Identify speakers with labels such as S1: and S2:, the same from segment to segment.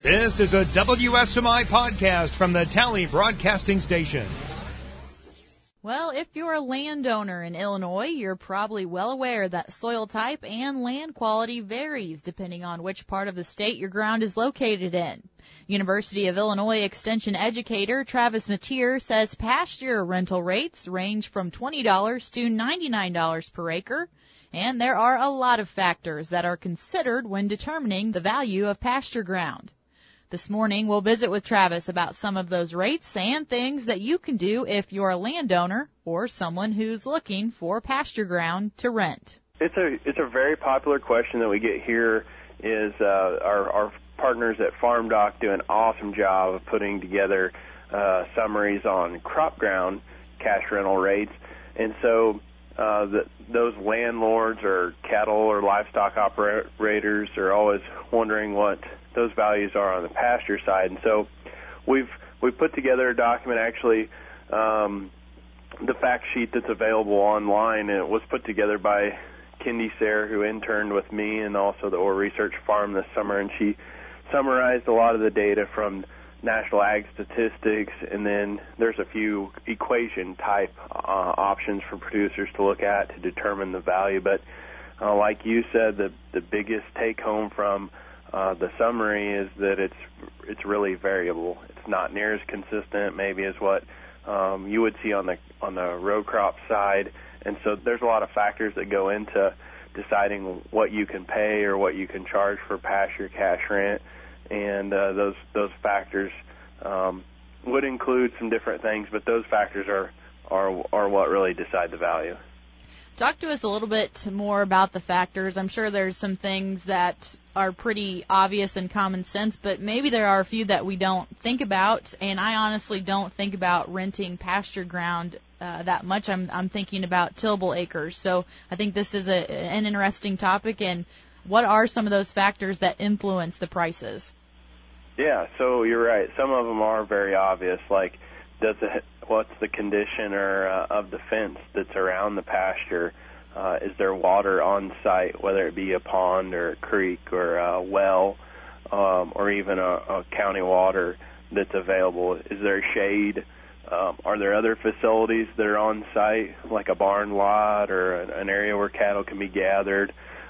S1: This is a WSMI podcast from the Tally Broadcasting Station.
S2: Well, if you're a landowner in Illinois, you're probably well aware that soil type and land quality varies depending on which part of the state your ground is located in. University of Illinois Extension educator Travis Mateer says pasture rental rates range from $20 to $99 per acre, and there are a lot of factors that are considered when determining the value of pasture ground. This morning, we'll visit with Travis about some of those rates and things that you can do if you're a landowner or someone who's looking for pasture ground to rent.
S3: It's a very popular question that we get here. Is our partners at FarmDoc do an awesome job of putting together summaries on crop ground cash rental rates, and so those landlords or cattle or livestock operators are always wondering what those values are on the pasture side. And so we've put together a document, actually, the fact sheet that's available online, and it was put together by Kendi Sayre, who interned with me and also the Orr Research Farm this summer, and she summarized a lot of the data from National Ag Statistics, and then there's a few equation-type options for producers to look at to determine the value. But like you said, the biggest take-home from the summary is that it's really variable. It's not near as consistent maybe as what you would see on the row crop side, and so there's a lot of factors that go into deciding what you can pay or what you can charge for pasture cash rent, and those factors would include some different things, but those factors are what really decide the value.
S2: Talk to us a little bit more about the factors. I'm sure there's some things that are pretty obvious and common sense, but maybe there are a few that we don't think about, and I honestly don't think about renting pasture ground that much. I'm thinking about tillable acres, so I think this is an interesting topic. And what are some of those factors that influence the prices?
S3: Yeah, so you're right. Some of them are very obvious, like what's the condition of the fence that's around the pasture? Is there water on site, whether it be a pond or a creek or a well, or even a county water that's available? Is there shade? Are there other facilities that are on site, like a barn lot or an area where cattle can be gathered,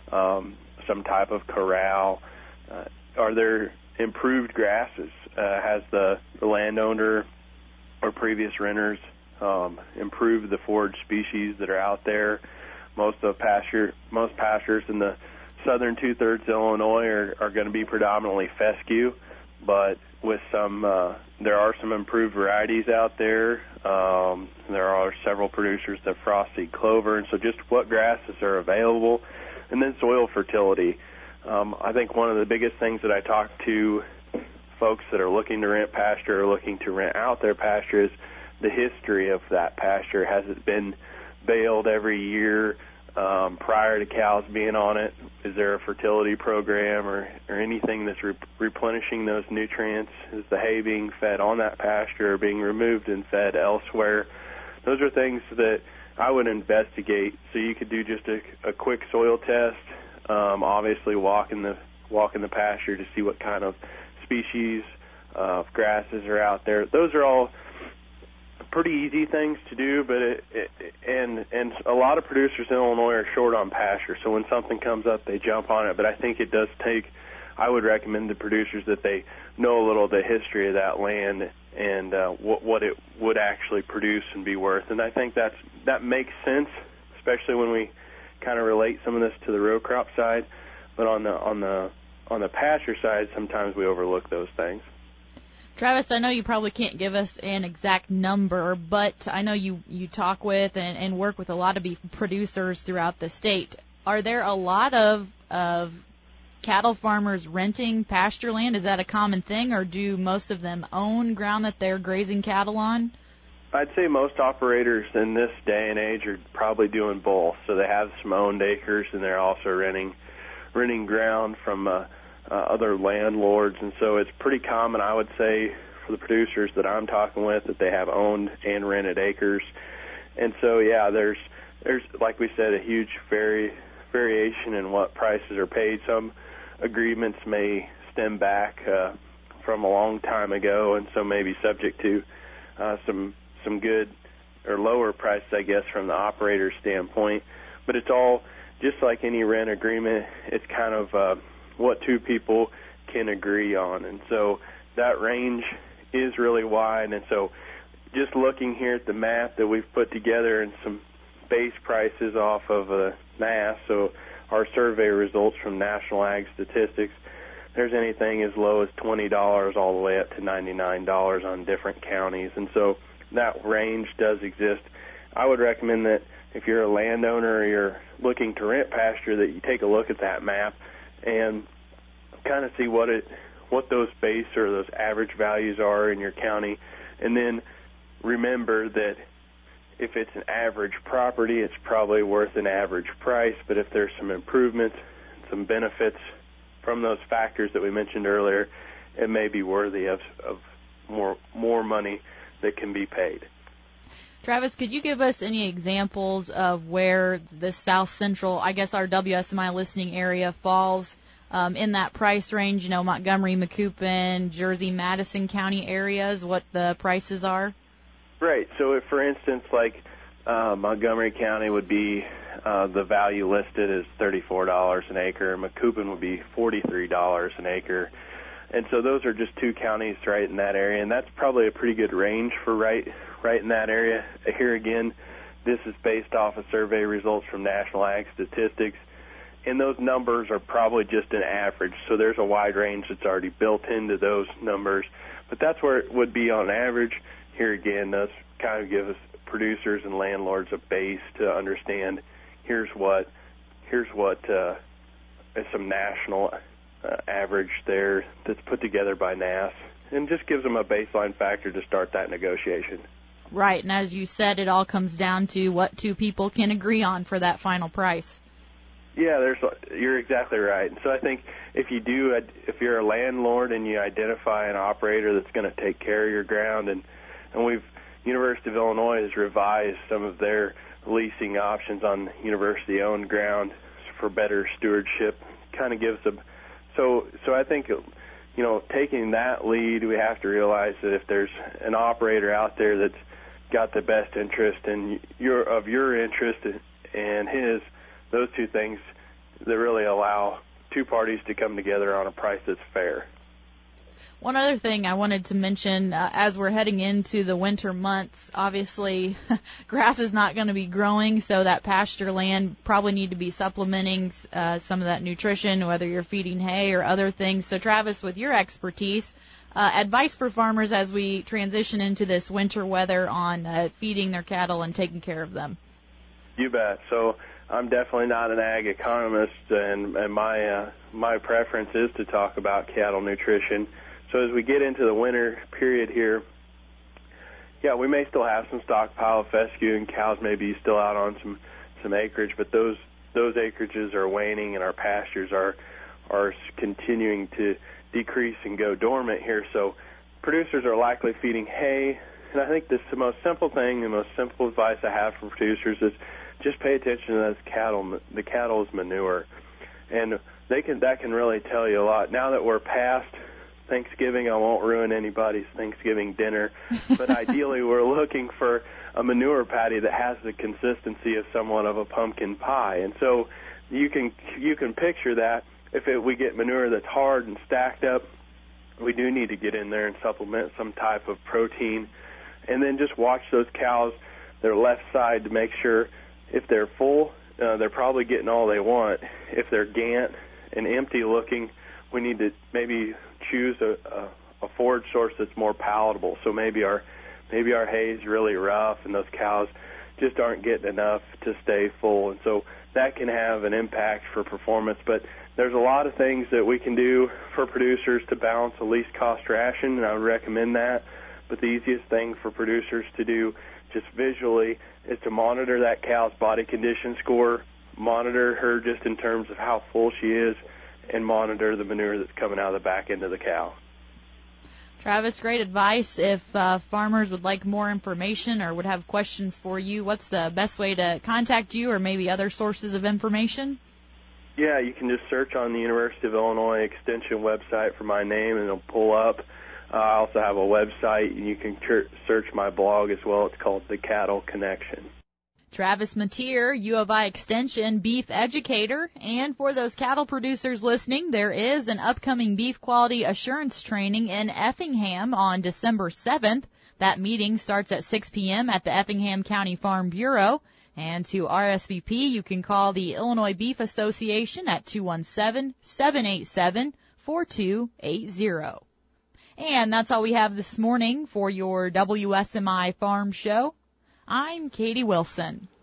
S3: some type of corral? Are there improved grasses? Has the landowner or previous renters improved the forage species that are out there? Most pastures in the southern two-thirds of Illinois are going to be predominantly fescue, but with there are some improved varieties out there. There are several producers that frost-seed clover, and so just what grasses are available, and then soil fertility. I think one of the biggest things that I talk to folks that are looking to rent pasture or looking to rent out their pasture is the history of that pasture. Has it been baled every year prior to cows being on it? Is there a fertility program or anything that's replenishing those nutrients? Is the hay being fed on that pasture or being removed and fed elsewhere? Those are things that I would investigate. So you could do just a quick soil test, obviously walk in the pasture to see what kind of species of grasses are out there. Those are all pretty easy things to do, but and a lot of producers in Illinois are short on pasture, so when something comes up, they jump on it. But I think it does take, I would recommend to producers that they know a little of the history of that land and what it would actually produce and be worth. And I think that makes sense, especially when we kind of relate some of this to the row crop side. But on the pasture side, sometimes we overlook those things.
S2: Travis, I know you probably can't give us an exact number, but I know you talk with and work with a lot of beef producers throughout the state. Are there a lot of cattle farmers renting pasture land? Is that a common thing, or do most of them own ground that they're grazing cattle on?
S3: I'd say most operators in this day and age are probably doing both. So they have some owned acres, and they're also renting ground from other landlords, and so it's pretty common, I would say, for the producers that I'm talking with, that they have owned and rented acres. And so, yeah, there's like we said, a huge variation in what prices are paid. Some agreements may stem back from a long time ago, and so maybe subject to some good or lower prices, I guess, from the operator's standpoint. But it's all just like any rent agreement. It's kind of what two people can agree on, and so that range is really wide. And so just looking here at the map that we've put together and some base prices off of NASS, so our survey results from National Ag Statistics, there's anything as low as $20 all the way up to $99 on different counties. And so that range does exist. I would recommend that if you're a landowner or you're looking to rent pasture, that you take a look at that map and kind of see what those base or those average values are in your county. And then remember that if it's an average property, it's probably worth an average price. But if there's some improvements, some benefits from those factors that we mentioned earlier, it may be worthy of more money that can be paid.
S2: Travis, could you give us any examples of where the South Central, I guess our WSMI listening area, falls in that price range? You know, Montgomery, Macoupin, Jersey, Madison County areas, what the prices are?
S3: Right. So if, for instance, like Montgomery County would be the value listed as $34 an acre. Macoupin would be $43 an acre. And so those are just two counties right in that area, and that's probably a pretty good range for right in that area. Here again, this is based off of survey results from National Ag Statistics, and those numbers are probably just an average. So there's a wide range that's already built into those numbers, but that's where it would be on average. Here again, those kind of give us producers and landlords a base to understand here's what is some national average there that's put together by NASS, and just gives them a baseline factor to start that negotiation.
S2: Right, and as you said, it all comes down to what two people can agree on for that final price.
S3: Yeah, you're exactly right. And so I think if you're a landlord and you identify an operator that's going to take care of your ground, and University of Illinois has revised some of their leasing options on university-owned ground for better stewardship, kind of gives them. So I think, taking that lead, we have to realize that if there's an operator out there that's got the best interest and your interest and his, those two things that really allow two parties to come together on a price that's fair.
S2: One other thing I wanted to mention, as we're heading into the winter months, obviously grass is not going to be growing, so that pasture land probably need to be supplementing some of that nutrition, whether you're feeding hay or other things. So, Travis, with your expertise, advice for farmers as we transition into this winter weather on feeding their cattle and taking care of them.
S3: You bet. So I'm definitely not an ag economist, and my preference is to talk about cattle nutrition. So as we get into the winter period here, yeah, we may still have some stockpile of fescue, and cows may be still out on some acreage, but those acreages are waning, and our pastures are continuing to decrease and go dormant here. So producers are likely feeding hay, and I think this is the most simple thing, the most simple advice I have for producers is just pay attention to those cattle, the cattle's manure, and that can really tell you a lot. Now that we're past Thanksgiving, I won't ruin anybody's Thanksgiving dinner, but ideally we're looking for a manure patty that has the consistency of somewhat of a pumpkin pie. And so you can picture that if we get manure that's hard and stacked up, we do need to get in there and supplement some type of protein. And then just watch those cows, their left side, to make sure if they're full, they're probably getting all they want. If they're gant and empty looking, we need to maybe choose a forage source that's more palatable. So maybe our hay is really rough and those cows just aren't getting enough to stay full. And so that can have an impact for performance. But there's a lot of things that we can do for producers to balance a least cost ration, and I would recommend that. But the easiest thing for producers to do just visually is to monitor that cow's body condition score, monitor her just in terms of how full she is, and monitor the manure that's coming out of the back end of the cow.
S2: Travis, great advice. If farmers would like more information or would have questions for you, what's the best way to contact you or maybe other sources of information?
S3: Yeah, you can just search on the University of Illinois Extension website for my name, and it'll pull up. I also have a website, and you can search my blog as well. It's called The Cattle Connection.
S2: Travis Mateer, U of I Extension beef educator. And for those cattle producers listening, there is an upcoming beef quality assurance training in Effingham on December 7th. That meeting starts at 6 p.m. at the Effingham County Farm Bureau. And to RSVP, you can call the Illinois Beef Association at 217-787-4280. And that's all we have this morning for your WSMI Farm Show. I'm Katie Wilson.